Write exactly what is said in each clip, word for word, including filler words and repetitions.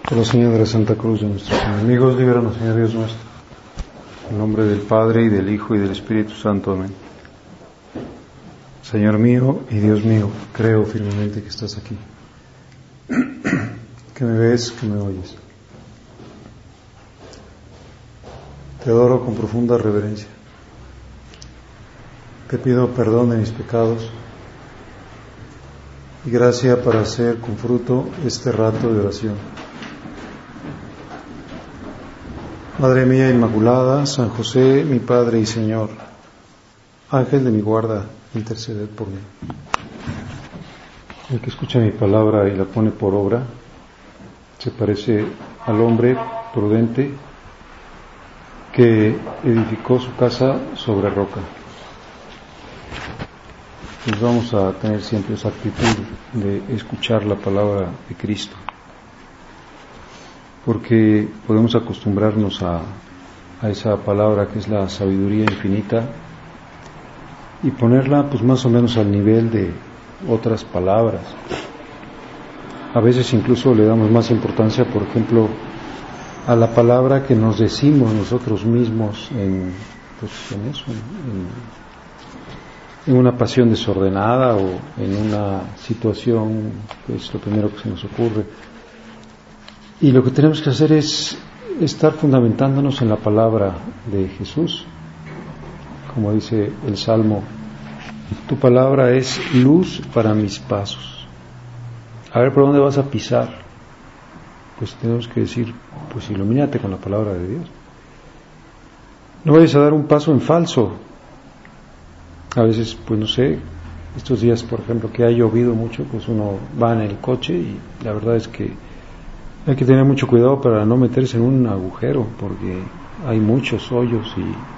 Por la señal de la Santa Cruz de nuestros enemigos, líbranos, Señor Dios nuestro. En nombre del Padre, y del Hijo, y del Espíritu Santo. Amén. Señor mío y Dios mío, creo firmemente que estás aquí, que me ves, que me oyes. Te adoro con profunda reverencia. Te pido perdón de mis pecados y gracia para hacer con fruto este rato de oración. Madre mía Inmaculada, San José, mi Padre y Señor, Ángel de mi guarda, interceded por mí. El que escucha mi palabra y la pone por obra se parece al hombre prudente que edificó su casa sobre roca. Pues vamos a tener siempre esa actitud de escuchar la palabra de Cristo, porque podemos acostumbrarnos a, a esa palabra que es la sabiduría infinita y ponerla pues más o menos al nivel de otras palabras. A veces incluso le damos más importancia, por ejemplo, a la palabra que nos decimos nosotros mismos en, pues, en eso, en, en una pasión desordenada o en una situación que es lo primero que se nos ocurre. Y lo que tenemos que hacer es estar fundamentándonos en la palabra de Jesús. Como dice el Salmo, tu palabra es luz para mis pasos. A ver, ¿por dónde vas a pisar? Pues tenemos que decir, pues ilumínate con la palabra de Dios. No vayas a dar un paso en falso. A veces, pues no sé, estos días, por ejemplo, que ha llovido mucho, pues uno va en el coche y la verdad es que hay que tener mucho cuidado para no meterse en un agujero, porque hay muchos hoyos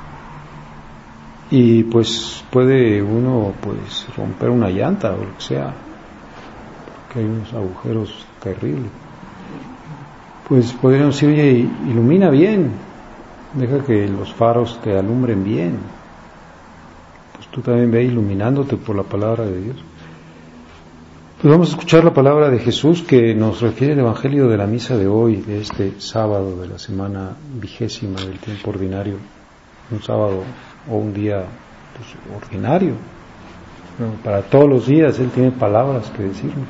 y y pues puede uno pues romper una llanta o lo que sea, porque hay unos agujeros terribles. Pues podríamos decir, oye, ilumina bien, deja que los faros te alumbren bien. Pues tú también ve iluminándote por la palabra de Dios. Pues vamos a escuchar la palabra de Jesús que nos refiere el Evangelio de la misa de hoy, de este sábado de la semana vigésima del tiempo ordinario, un sábado o un día pues, ordinario. Pero para todos los días Él tiene palabras que decirnos.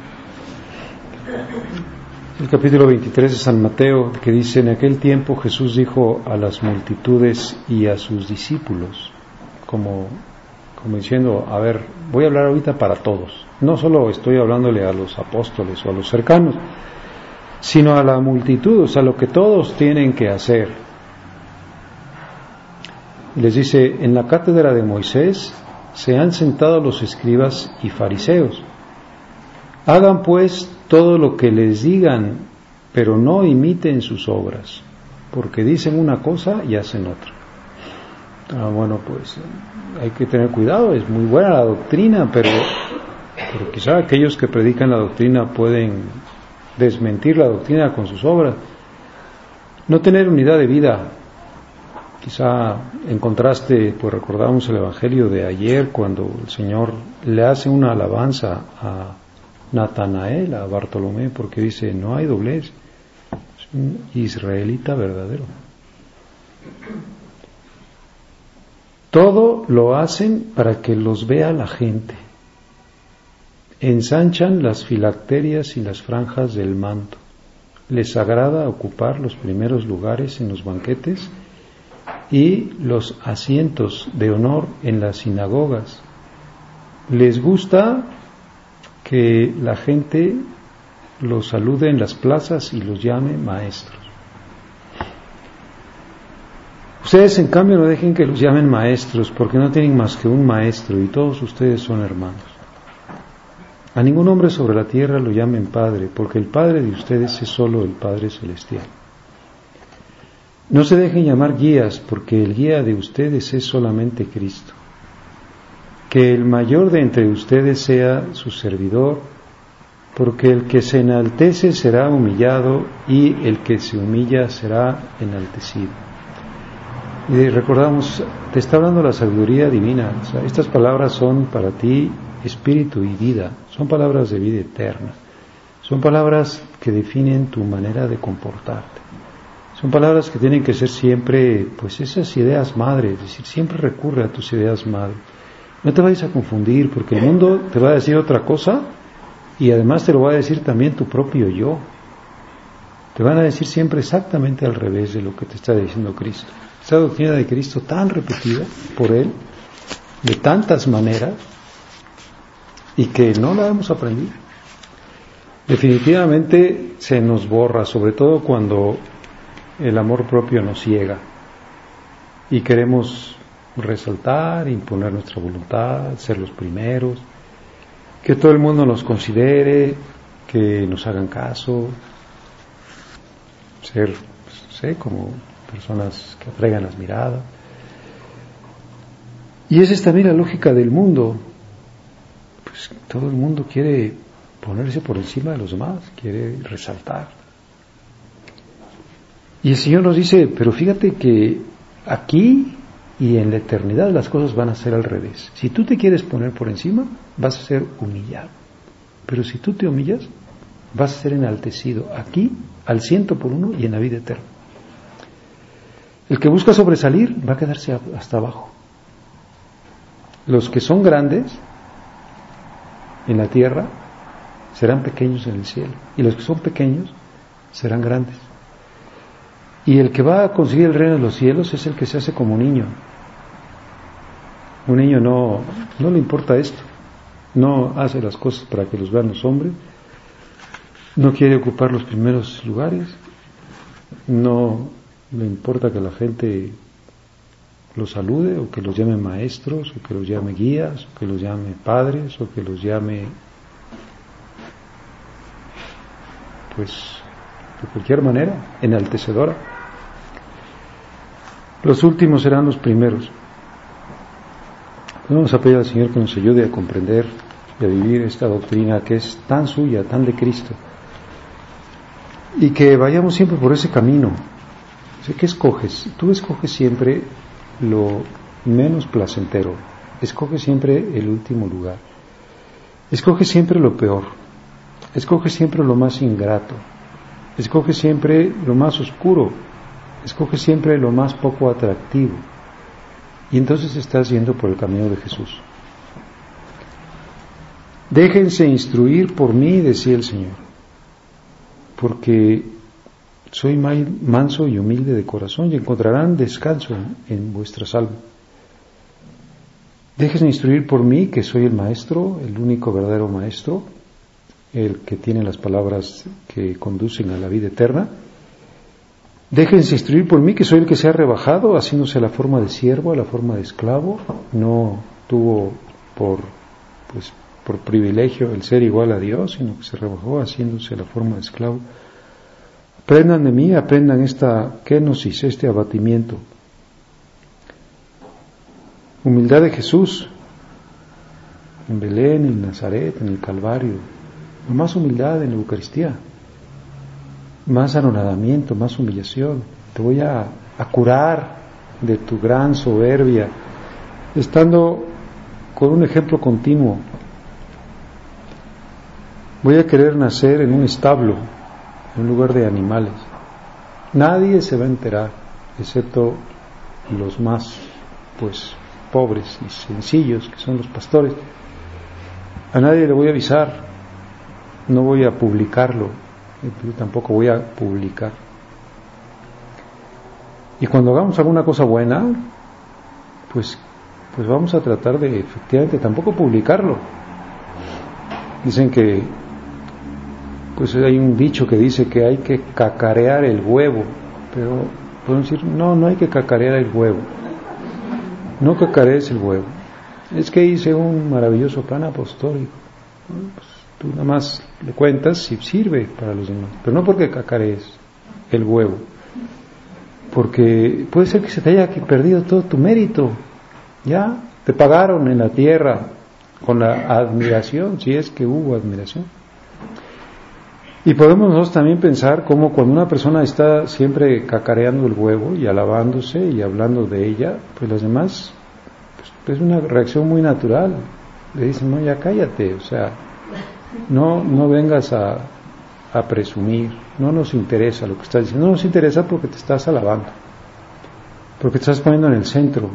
El capítulo veintitrés de San Mateo, que dice: en aquel tiempo Jesús dijo a las multitudes y a sus discípulos, como, como diciendo, a ver, voy a hablar ahorita para todos. No solo estoy hablándole a los apóstoles o a los cercanos, sino a la multitud, o sea, lo que todos tienen que hacer. Les dice: en la cátedra de Moisés se han sentado los escribas y fariseos. Hagan pues todo lo que les digan, pero no imiten sus obras, porque dicen una cosa y hacen otra. Ah, bueno, pues hay que tener cuidado, es muy buena la doctrina, pero Pero quizá aquellos que predican la doctrina pueden desmentir la doctrina con sus obras. No tener unidad de vida. Quizá en contraste, pues recordamos el Evangelio de ayer, cuando el Señor le hace una alabanza a Natanael, a Bartolomé, porque dice, no hay doblez, es un israelita verdadero. Todo lo hacen para que los vea la gente. Ensanchan las filacterias y las franjas del manto. Les agrada ocupar los primeros lugares en los banquetes y los asientos de honor en las sinagogas. Les gusta que la gente los salude en las plazas y los llame maestros. Ustedes, en cambio, no dejen que los llamen maestros, porque no tienen más que un maestro y todos ustedes son hermanos. A ningún hombre sobre la tierra lo llamen Padre, porque el Padre de ustedes es solo el Padre Celestial. No se dejen llamar guías, porque el guía de ustedes es solamente Cristo. Que el mayor de entre ustedes sea su servidor, porque el que se enaltece será humillado y el que se humilla será enaltecido. Y recordamos, te está hablando la sabiduría divina. O sea, estas palabras son para ti espíritu y vida, son palabras de vida eterna, son palabras que que definen tu manera de comportarte. Son palabras que tienen que ser siempre, pues esas ideas madre, es decir, siempre recurre a tus ideas madre. No te vayas a confundir, porque el mundo te va a decir otra cosa y además te lo va a decir también tu propio yo. Te van a decir siempre exactamente al revés de lo que te está diciendo Cristo. Esta doctrina de Cristo tan repetida por Él, de tantas maneras, y que no la hemos aprendido. Definitivamente se nos borra, sobre todo cuando el amor propio nos ciega y queremos resaltar, imponer nuestra voluntad, ser los primeros, que todo el mundo nos considere, que nos hagan caso, ser, pues, no sé, como personas que atraigan las miradas. Y esa es también la lógica del mundo. Pues todo el mundo quiere ponerse por encima de los demás, quiere resaltar. Y el Señor nos dice, pero fíjate que aquí y en la eternidad las cosas van a ser al revés. Si tú te quieres poner por encima, vas a ser humillado. Pero si tú te humillas, vas a ser enaltecido aquí, al ciento por uno y en la vida eterna. El que busca sobresalir va a quedarse hasta abajo. Los que son grandes en la tierra serán pequeños en el cielo, y los que son pequeños serán grandes. Y el que va a conseguir el reino de los cielos es el que se hace como niño. Un niño no, no le importa esto, no hace las cosas para que los vean los hombres, no quiere ocupar los primeros lugares, no le importa que la gente los salude, o que los llame maestros, o que los llame guías, o que los llame padres, o que los llame, pues, de cualquier manera, enaltecedora. Los últimos serán los primeros. Vamos a pedir al Señor que nos ayude a comprender y a vivir esta doctrina que es tan suya, tan de Cristo, y que vayamos siempre por ese camino. ¿Qué escoges? Tú escoges siempre lo menos placentero, escoge siempre el último lugar, escoge siempre lo peor, escoge siempre lo más ingrato, escoge siempre lo más oscuro, escoge siempre lo más poco atractivo, y entonces estás yendo por el camino de Jesús. Déjense instruir por mí, decía el Señor, porque soy manso y humilde de corazón y encontrarán descanso en, en vuestras almas. Déjense instruir por mí, que soy el maestro, el único verdadero maestro, el que tiene las palabras que conducen a la vida eterna. Déjense instruir por mí, que soy el que se ha rebajado, haciéndose a la forma de siervo, a la forma de esclavo. No tuvo por, pues, por privilegio el ser igual a Dios, sino que se rebajó haciéndose a la forma de esclavo. Aprendan de mí, aprendan esta kenosis, este abatimiento. Humildad de Jesús, en Belén, en Nazaret, en el Calvario. Más humildad en la Eucaristía, más anonadamiento, más humillación. Te voy a, a curar de tu gran soberbia, estando con un ejemplo continuo. Voy a querer nacer en un establo, en lugar de animales. Nadie se va a enterar, excepto los más, pues, pobres y sencillos, que son los pastores. A nadie le voy a avisar, no voy a publicarlo, yo tampoco voy a publicar. Y cuando hagamos alguna cosa buena, pues, pues vamos a tratar de, efectivamente, tampoco publicarlo. Dicen que pues hay un dicho que dice que hay que cacarear el huevo, pero podemos decir, no, no hay que cacarear el huevo, no cacarees el huevo, es que hice un maravilloso plan apostólico, pues tú nada más le cuentas si sirve para los demás, pero no porque cacarees el huevo, porque puede ser que se te haya perdido todo tu mérito, ya, te pagaron en la tierra con la admiración, si es que hubo admiración. Y podemos nosotros también pensar cómo cuando una persona está siempre cacareando el huevo y alabándose y hablando de ella, pues los demás, pues es una reacción muy natural. Le dicen, no, ya cállate, o sea, no, no vengas a, a presumir, no nos interesa lo que estás diciendo, no nos interesa porque te estás alabando, porque te estás poniendo en el centro.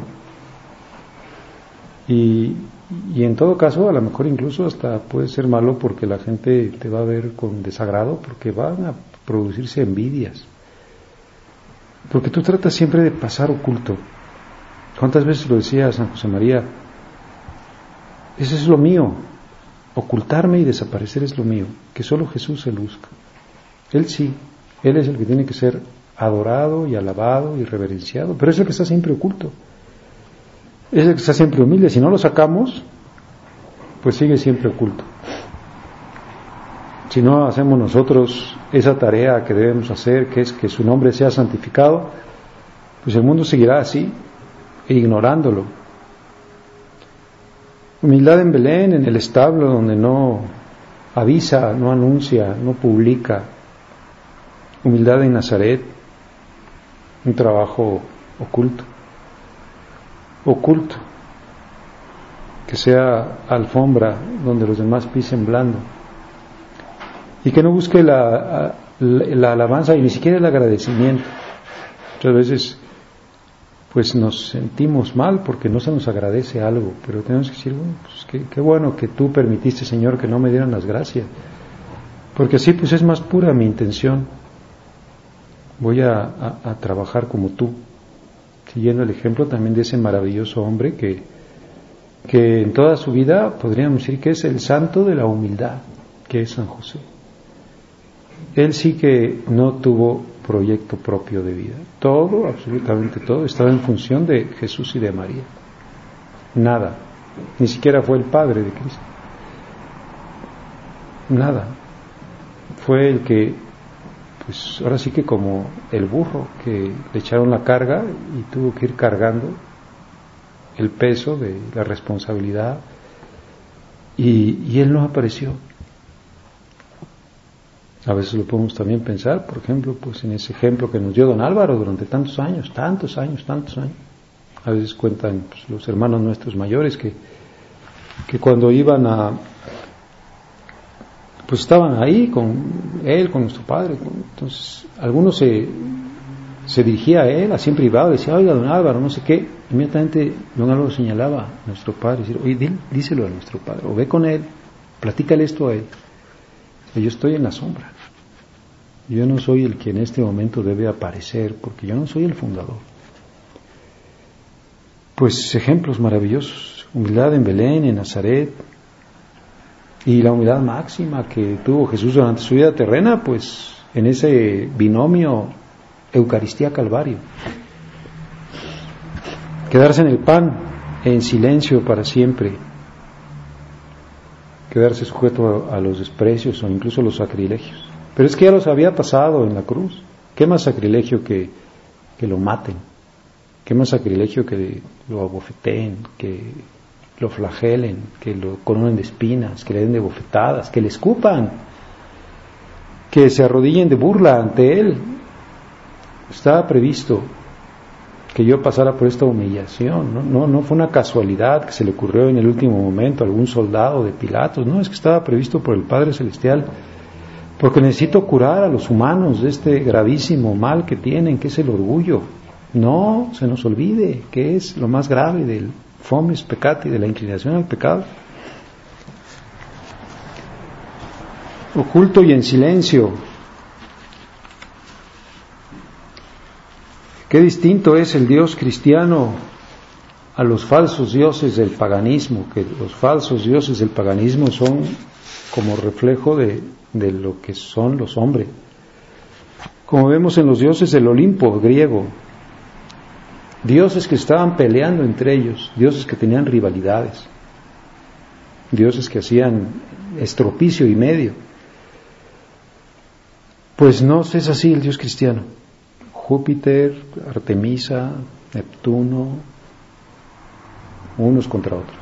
Y, y en todo caso, a lo mejor incluso hasta puede ser malo porque la gente te va a ver con desagrado, porque van a producirse envidias. Porque tú tratas siempre de pasar oculto. ¿Cuántas veces lo decía San José María? Eso es lo mío. Ocultarme y desaparecer es lo mío. Que solo Jesús se luzca. Él sí. Él es el que tiene que ser adorado y alabado y reverenciado. Pero es el que está siempre oculto. Es el que está siempre humilde. Si no lo sacamos, pues sigue siempre oculto. Si no hacemos nosotros esa tarea que debemos hacer, que es que su nombre sea santificado, pues el mundo seguirá así, ignorándolo. Humildad en Belén, en el establo, donde no avisa, no anuncia, no publica. Humildad en Nazaret, un trabajo oculto. Oculto. Que sea alfombra donde los demás pisen blando. Y que no busque la, la, la alabanza y ni siquiera el agradecimiento. Muchas veces pues nos sentimos mal porque no se nos agradece algo, pero tenemos que decir, bueno, pues qué, qué bueno que tú permitiste, Señor, que no me dieran las gracias, porque así pues es más pura mi intención. Voy a, a, a trabajar como tú, siguiendo el ejemplo también de ese maravilloso hombre que, que en toda su vida podríamos decir que es el santo de la humildad, que es San José. Él sí que no tuvo proyecto propio de vida. Todo, absolutamente todo, estaba en función de Jesús y de María. Nada. Ni siquiera fue el padre de Cristo. Nada. Fue el que, pues ahora sí que como el burro, que le echaron la carga y tuvo que ir cargando el peso de la responsabilidad. Y, y él no apareció. A veces lo podemos también pensar, por ejemplo, pues en ese ejemplo que nos dio don Álvaro durante tantos años, tantos años, tantos años. A veces cuentan pues, los hermanos nuestros mayores que, que cuando iban a, pues estaban ahí con él, con nuestro padre. Entonces, algunos se, se dirigía a él, así en privado, decía, oiga, don Álvaro, no sé qué. Inmediatamente don Álvaro señalaba a nuestro padre, decir, oye, dí, díselo a nuestro padre, o ve con él, platícale esto a él. Yo estoy en la sombra. Yo no soy el que en este momento debe aparecer, porque yo no soy el fundador. Pues ejemplos maravillosos. Humildad en Belén, en Nazaret, y la humildad máxima que tuvo Jesús durante su vida terrena, pues en ese binomio Eucaristía-Calvario. Quedarse en el pan, en silencio para siempre. Quedarse sujeto a, a los desprecios o incluso a los sacrilegios. Pero es que ya los había pasado en la cruz. ¿Qué más sacrilegio que, que lo maten? ¿Qué más sacrilegio que lo abofeteen, que lo flagelen, que lo coronen de espinas, que le den de bofetadas, que le escupan, que se arrodillen de burla ante él? Estaba previsto que yo pasara por esta humillación, ¿no? No, no fue una casualidad que se le ocurrió en el último momento a algún soldado de Pilatos, no, es que estaba previsto por el Padre Celestial, porque necesito curar a los humanos de este gravísimo mal que tienen, que es el orgullo. No se nos olvide que es lo más grave del fomes peccati, de la inclinación al pecado. Oculto y en silencio. Qué distinto es el Dios cristiano a los falsos dioses del paganismo, que los falsos dioses del paganismo son como reflejo de, de lo que son los hombres. Como vemos en los dioses del Olimpo griego, dioses que estaban peleando entre ellos, dioses que tenían rivalidades, dioses que hacían estropicio y medio. Pues no es así el Dios cristiano. Júpiter, Artemisa, Neptuno, unos contra otros.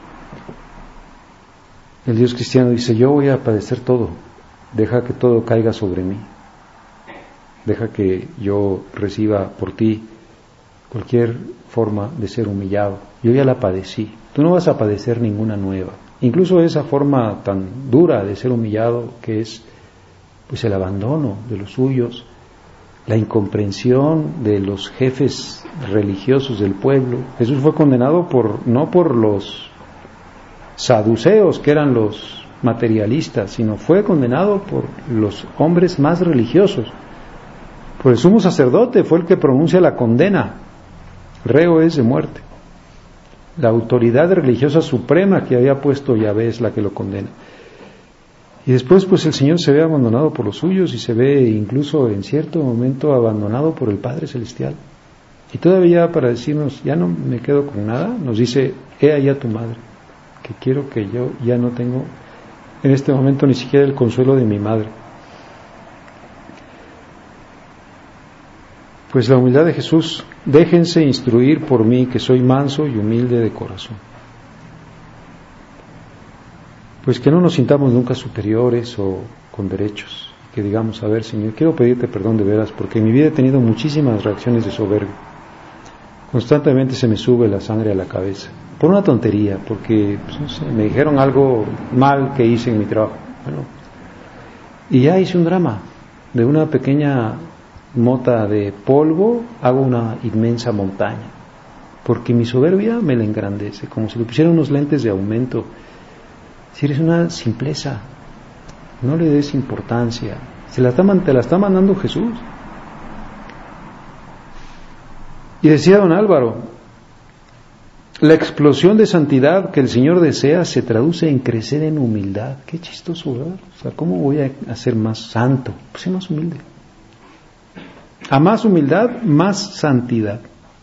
El Dios cristiano dice, yo voy a padecer todo, deja que todo caiga sobre mí, deja que yo reciba por ti cualquier forma de ser humillado. Yo ya la padecí, tú no vas a padecer ninguna nueva. Incluso esa forma tan dura de ser humillado, que es pues el abandono de los suyos, la incomprensión de los jefes religiosos del pueblo. Jesús fue condenado por no por los saduceos, que eran los materialistas, sino fue condenado por los hombres más religiosos. Por el sumo sacerdote fue el que pronuncia la condena. Reo es de muerte. La autoridad religiosa suprema que había puesto Yahvé es la que lo condena. Y después pues el Señor se ve abandonado por los suyos y se ve incluso en cierto momento abandonado por el Padre Celestial. Y todavía para decirnos, ya no me quedo con nada, nos dice, he ahí a tu madre, que quiero que yo ya no tengo en este momento ni siquiera el consuelo de mi madre. Pues la humildad de Jesús, déjense instruir por mí, que soy manso y humilde de corazón. Pues que no nos sintamos nunca superiores o con derechos, que digamos, a ver, Señor, quiero pedirte perdón de veras, porque en mi vida he tenido muchísimas reacciones de soberbia. Constantemente se me sube la sangre a la cabeza, por una tontería, porque pues, no sé, me dijeron algo mal que hice en mi trabajo. Bueno, y ya hice un drama de una pequeña mota de polvo, hago una inmensa montaña, porque mi soberbia me la engrandece, como si le pusiera unos lentes de aumento. Si eres una simpleza, no le des importancia, se la está, te la está mandando Jesús. Y decía don Álvaro, la explosión de santidad que el Señor desea se traduce en crecer en humildad. Qué chistoso, ¿verdad? O sea, ¿cómo voy a ser más santo? Pues ser más humilde. A más humildad, más santidad.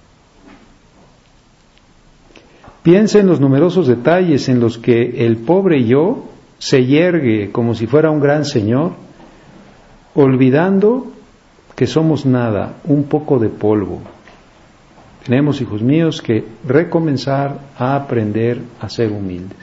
Piensa en los numerosos detalles en los que el pobre yo se yergue como si fuera un gran señor, olvidando que somos nada, un poco de polvo. Tenemos, hijos míos, que recomenzar a aprender a ser humildes.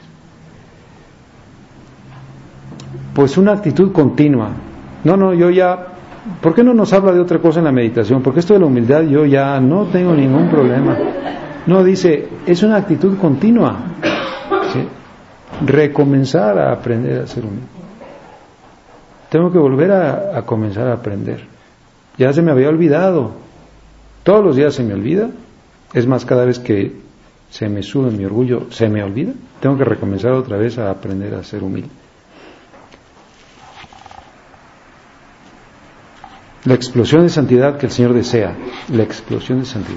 Pues una actitud continua. No, no, yo ya... ¿Por qué no nos habla de otra cosa en la meditación? Porque esto de la humildad yo ya no tengo ningún problema. No, dice, es una actitud continua. ¿Sí? Recomenzar a aprender a ser humilde. Tengo que volver a, a comenzar a aprender. Ya se me había olvidado. Todos los días se me olvida. Es más, cada vez que se me sube mi orgullo, se me olvida. Tengo que recomenzar otra vez a aprender a ser humilde. La explosión de santidad que el Señor desea. La explosión de santidad.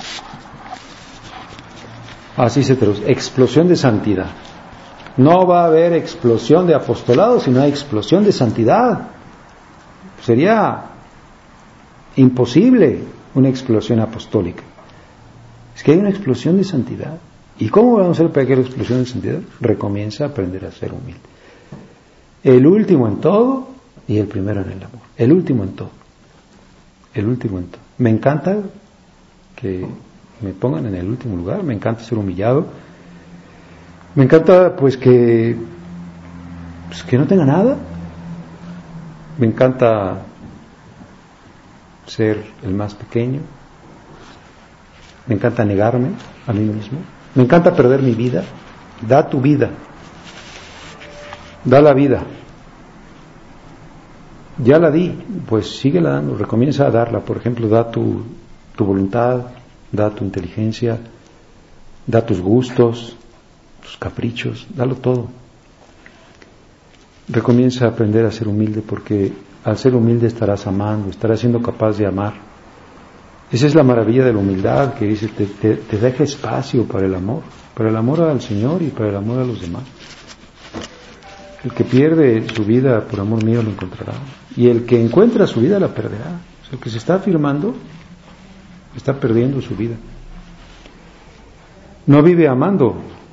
Así se traduce. Explosión de santidad. No va a haber explosión de apostolado, sino hay explosión de santidad. Sería imposible una explosión apostólica. Es que hay una explosión de santidad. ¿Y cómo vamos a hacer para que haya explosión de santidad? Recomienza a aprender a ser humilde. El último en todo y el primero en el amor. El último en todo. El último en todo. Me encanta que me pongan en el último lugar, me encanta ser humillado, me encanta pues que pues, que no tenga nada, me encanta ser el más pequeño, me encanta negarme a mí mismo, me encanta perder mi vida. Da tu vida, da la vida. Ya la di, pues síguela dando, recomienza a darla. Por ejemplo, da tu, tu voluntad, da tu inteligencia, da tus gustos, tus caprichos, dalo todo. Recomienza a aprender a ser humilde, porque al ser humilde estarás amando, estarás siendo capaz de amar. Esa es la maravilla de la humildad, que dice, te, te, te deja espacio para el amor, para el amor al Señor y para el amor a los demás. El que pierde su vida por amor mío lo encontrará, y el que encuentra su vida la perderá. O sea, el que se está afirmando está perdiendo su vida. No vive amando.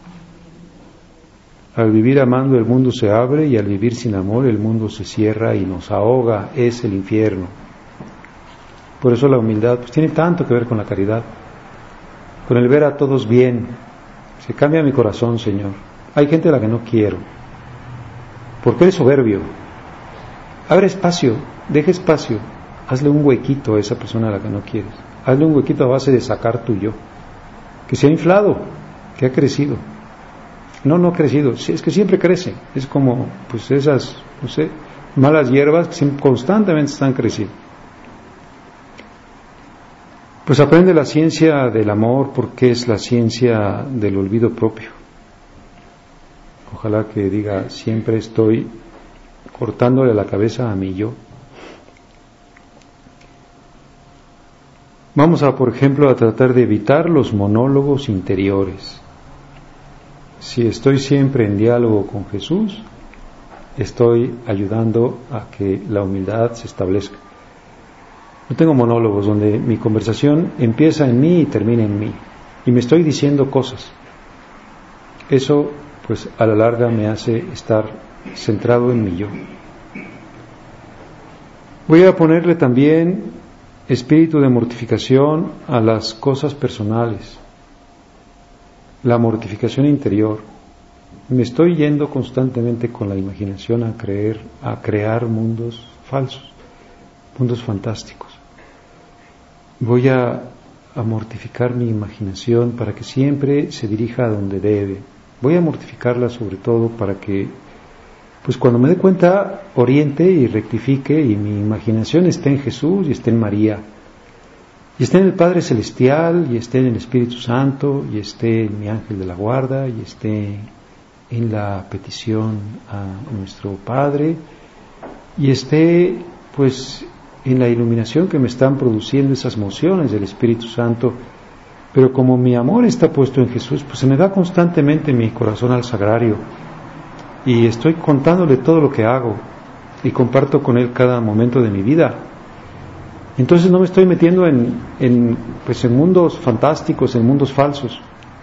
Al vivir amando el mundo se abre, y al vivir sin amor el mundo se cierra y nos ahoga. Es el infierno. Por eso la humildad pues tiene tanto que ver con la caridad, con el ver a todos bien. Se cambia mi corazón, Señor. Hay gente a la que no quiero porque eres soberbio. Abre espacio, deja espacio, hazle un huequito a esa persona a la que no quieres. Hazle un huequito a base de sacar tu yo, que se ha inflado, que ha crecido. No, no ha crecido, es que siempre crece. Es como, pues esas, no sé, malas hierbas que constantemente están creciendo. Pues aprende la ciencia del amor, porque es la ciencia del olvido propio. Ojalá que diga, siempre estoy cortándole la cabeza a mi yo. Vamos a, por ejemplo, a tratar de evitar los monólogos interiores. Si estoy siempre en diálogo con Jesús, estoy ayudando a que la humildad se establezca. No tengo monólogos donde mi conversación empieza en mí y termina en mí, y me estoy diciendo cosas. Eso, pues, a la larga me hace estar centrado en mi yo. Voy a ponerle también espíritu de mortificación a las cosas personales, la mortificación interior. Me estoy yendo constantemente con la imaginación a creer, a crear mundos falsos, mundos fantásticos. Voy a, a mortificar mi imaginación para que siempre se dirija a donde debe. Voy a mortificarla sobre todo para que, pues cuando me dé cuenta, oriente y rectifique y mi imaginación esté en Jesús y esté en María, y esté en el Padre Celestial, y esté en el Espíritu Santo, y esté en mi ángel de la guarda, y esté en la petición a nuestro Padre, y esté, pues, en la iluminación que me están produciendo esas mociones del Espíritu Santo. Pero como mi amor está puesto en Jesús, pues se me da constantemente mi corazón al sagrario, y estoy contándole todo lo que hago, y comparto con Él cada momento de mi vida. Entonces no me estoy metiendo en, en, pues en mundos fantásticos, en mundos falsos.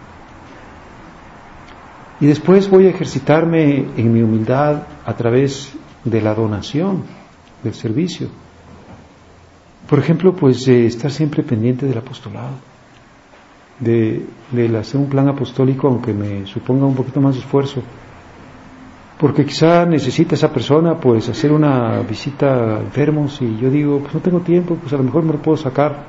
Y después voy a ejercitarme en mi humildad a través de la donación, del servicio. Por ejemplo, pues eh, estar siempre pendiente del apostolado, de, de hacer un plan apostólico, aunque me suponga un poquito más de esfuerzo, porque quizá necesita esa persona pues hacer una visita a enfermos y yo digo, pues no tengo tiempo, pues a lo mejor me lo puedo sacar.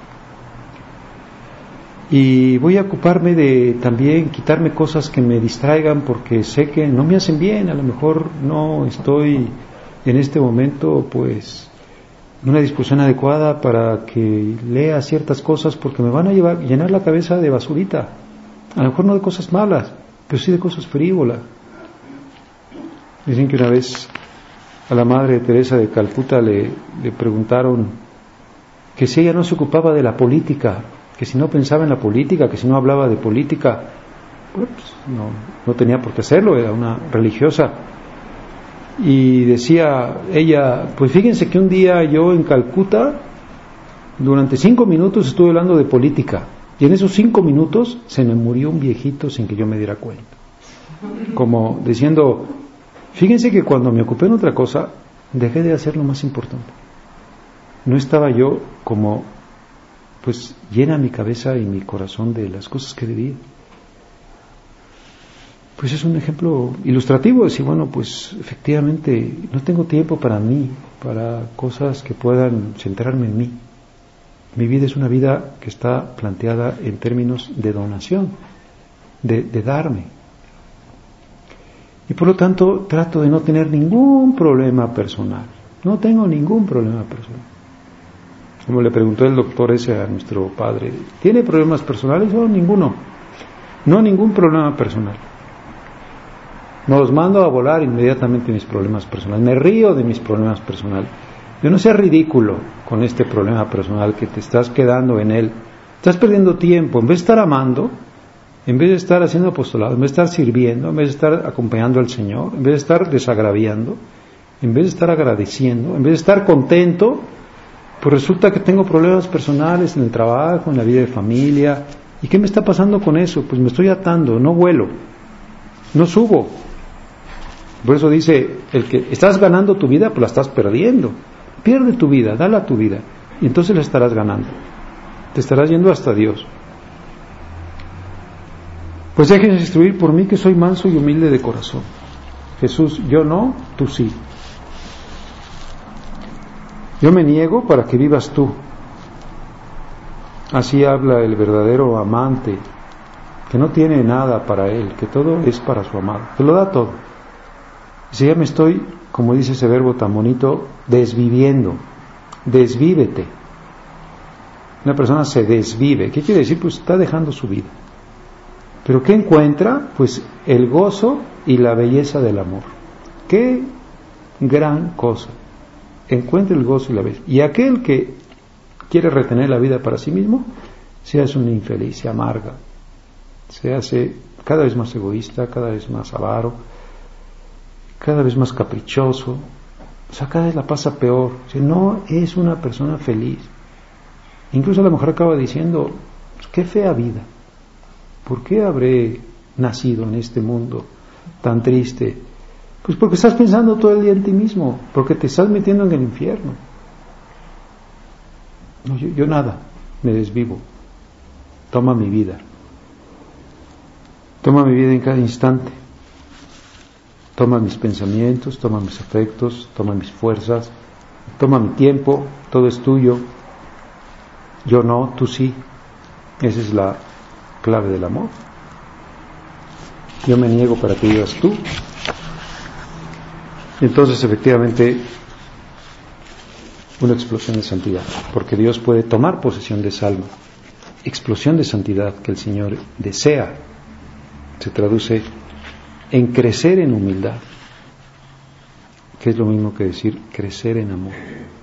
Y voy a ocuparme de también quitarme cosas que me distraigan porque sé que no me hacen bien, a lo mejor no estoy en este momento pues en una discusión adecuada para que lea ciertas cosas porque me van a llevar, llenar la cabeza de basurita, a lo mejor no de cosas malas, pero sí de cosas frívolas. Dicen que una vez a la Madre Teresa de Calcuta le, le preguntaron que si ella no se ocupaba de la política, que si no pensaba en la política, que si no hablaba de política, pues no, no tenía por qué hacerlo, era una religiosa. Y decía ella, pues fíjense que un día yo en Calcuta, durante cinco minutos estuve hablando de política, y en esos cinco minutos se me murió un viejito sin que yo me diera cuenta. Como diciendo, fíjense que cuando me ocupé en otra cosa, dejé de hacer lo más importante. No estaba yo como, pues, llena mi cabeza y mi corazón de las cosas que debía. Pues es un ejemplo ilustrativo de decir, bueno, pues efectivamente no tengo tiempo para mí, para cosas que puedan centrarme en mí. Mi vida es una vida que está planteada en términos de donación, de, de darme. Y por lo tanto trato de no tener ningún problema personal. No tengo ningún problema personal. Como le preguntó el doctor ese a nuestro padre, ¿tiene problemas personales? No, ninguno. No, ningún problema personal. No los mando a volar inmediatamente mis problemas personales. Me río de mis problemas personales. Yo no sea ridículo con este problema personal que te estás quedando en él. Estás perdiendo tiempo. En vez de estar amando, en vez de estar haciendo apostolado, en vez de estar sirviendo, en vez de estar acompañando al Señor, en vez de estar desagraviando, en vez de estar agradeciendo, en vez de estar contento, pues resulta que tengo problemas personales en el trabajo, en la vida de familia. ¿Y qué me está pasando con eso? Pues me estoy atando, no vuelo, no subo. Por eso dice, el que estás ganando tu vida, pues la estás perdiendo. Pierde tu vida, dala tu vida, y entonces la estarás ganando. Te estarás yendo hasta Dios. Pues déjense instruir por mí, que soy manso y humilde de corazón. Jesús, yo no, tú sí. Yo me niego para que vivas tú. Así habla el verdadero amante, que no tiene nada para él, que todo es para su amado, que lo da todo. Si ya me estoy como dice ese verbo tan bonito, desviviendo, desvívete. Una persona se desvive. ¿Qué quiere decir? Pues está dejando su vida. ¿Pero qué encuentra? Pues el gozo y la belleza del amor. ¡Qué gran cosa! Encuentra el gozo y la belleza. Y aquel que quiere retener la vida para sí mismo, se hace un infeliz, se amarga, se hace cada vez más egoísta, cada vez más avaro, cada vez más caprichoso, o sea, cada vez la pasa peor. O sea, no es una persona feliz. Incluso la mujer acaba diciendo, pues, qué fea vida, ¿por qué habré nacido en este mundo tan triste? Pues porque estás pensando todo el día en ti mismo, porque te estás metiendo en el infierno. No, yo, yo nada, me desvivo. Toma mi vida. Toma mi vida en cada instante. Toma mis pensamientos, toma mis afectos, toma mis fuerzas, toma mi tiempo, todo es tuyo. Yo no, tú sí. Esa es la clave del amor. Yo me niego para que vivas tú. Entonces, efectivamente, una explosión de santidad, porque Dios puede tomar posesión de esa alma. Explosión de santidad que el Señor desea, se traduce en crecer en humildad, que es lo mismo que decir crecer en amor.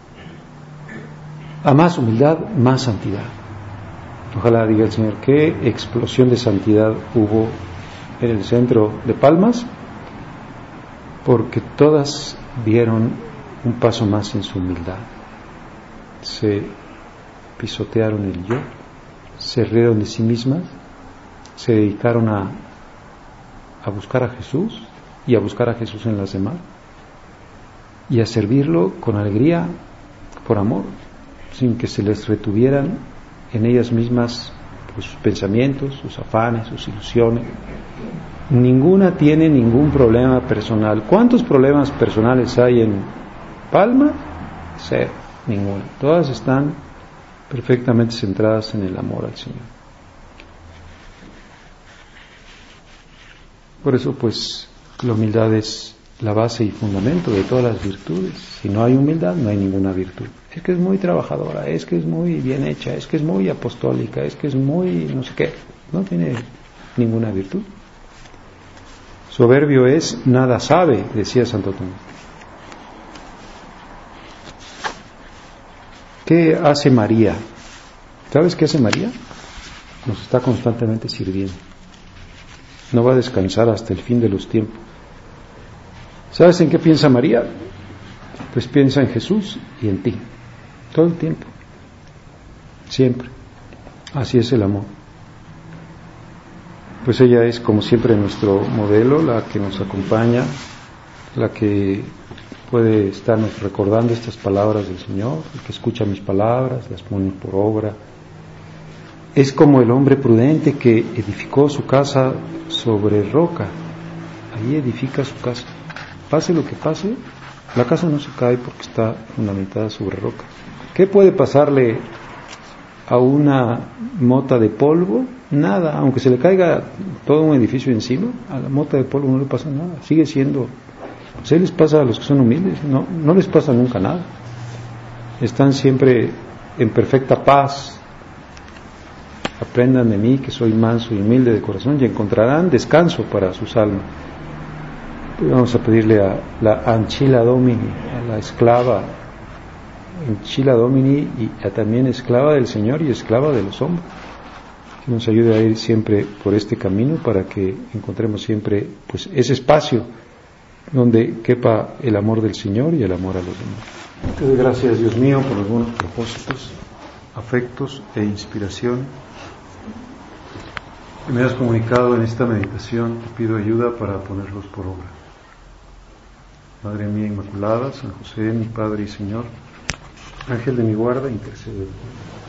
A más humildad, más santidad. Ojalá diga el Señor, qué explosión de santidad hubo en el centro de Palmas, porque todas dieron un paso más en su humildad. Se pisotearon el yo, se rieron de sí mismas, se dedicaron a, a buscar a Jesús y a buscar a Jesús en las demás y a servirlo con alegría, por amor, sin que se les retuvieran en ellas mismas pues, sus pensamientos, sus afanes, sus ilusiones. Ninguna tiene ningún problema personal. ¿Cuántos problemas personales hay en Palma? Cero, ninguna. Todas están perfectamente centradas en el amor al Señor. Por eso, pues, la humildad es la base y fundamento de todas las virtudes. Si no hay humildad, no hay ninguna virtud. Es que es muy trabajadora, es que es muy bien hecha, es que es muy apostólica, es que es muy no sé qué. No tiene ninguna virtud. Soberbio es, nada sabe, decía Santo Tomás. ¿Qué hace María? ¿Sabes qué hace María? Nos está constantemente sirviendo. No va a descansar hasta el fin de los tiempos. ¿Sabes en qué piensa María? Pues piensa en Jesús y en ti. Todo el tiempo. Siempre. Así es el amor. Pues ella es como siempre nuestro modelo, la que nos acompaña, la que puede estarnos recordando estas palabras del Señor, el que escucha mis palabras, las pone por obra. Es como el hombre prudente que edificó su casa sobre roca. Ahí edifica su casa. Pase lo que pase, la casa no se cae porque está fundamentada sobre roca. ¿Qué puede pasarle a una mota de polvo? Nada, aunque se le caiga todo un edificio encima, a la mota de polvo no le pasa nada, sigue siendo, ¿se les pasa a los que son humildes? No, no les pasa nunca nada, están siempre en perfecta paz. Aprendan de mí que soy manso y humilde de corazón y encontrarán descanso para sus almas. Vamos a pedirle a la Ancilla Domini, a la esclava Ancilla Domini y a también esclava del Señor y esclava de los hombres, que nos ayude a ir siempre por este camino para que encontremos siempre pues ese espacio donde quepa el amor del Señor y el amor a los demás. Te doy gracias, Dios mío, por los buenos propósitos, afectos e inspiración que me has comunicado en esta meditación. Te pido ayuda para ponerlos por obra. Madre mía Inmaculada, San José, mi Padre y Señor, Ángel de mi guarda, intercede.